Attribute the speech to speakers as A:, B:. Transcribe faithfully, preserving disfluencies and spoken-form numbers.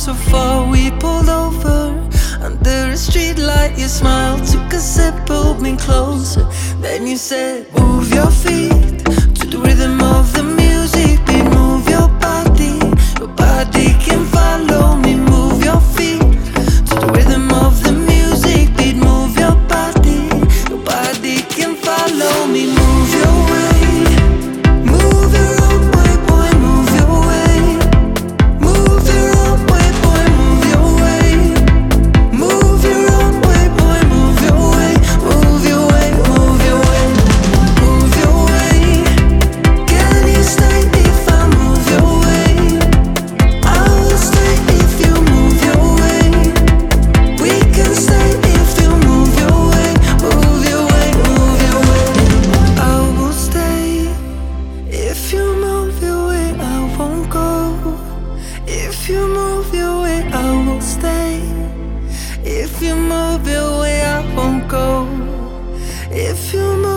A: so far. We pulled over under a street light. Your smile took a step, pulled me closer. Then you said, move your feet to the rhythm of the music. Beat, move your body, your body can follow me. Move your feet to the rhythm of the music. Beat, move your body, your body can follow me. Move your way, move your own way, boy, move your way. Move your own way, boy, move your way. Move your own way, boy, move your way. Move your way, move your way, move your way. Can you stay if I move your way? I will stay if you move your way. We can stay if you move your way. Move your way, move your way. I will stay if you move your way. I won't go. If you move your way, I will stay. If you move your way, I won't go. If you move